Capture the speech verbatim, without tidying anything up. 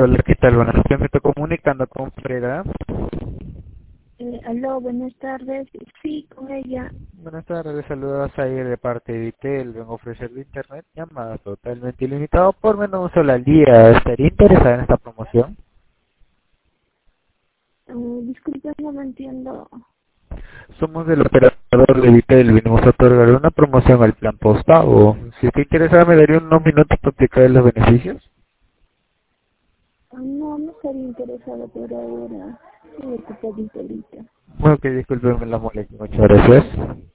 Hola, ¿qué tal? Buenas tardes, me estoy comunicando con Freda. Eh, aló, buenas tardes. Sí, con ella. Buenas tardes, les saludos ahí de parte de Vitel. Vengo a ofrecerle internet llamada totalmente ilimitado por menos un solo al día. ¿Estaría interesada en esta promoción? Eh, disculpe, no me entiendo. Somos del operador de Vitel, vinimos a otorgar una promoción al plan postpago. Si está interesada, me daría unos minutos para explicar los beneficios. Ah, no, no estaría interesada por ahora. Estoy ocupadita ahorita. Bueno, que disculpenme la molestia, muchas gracias.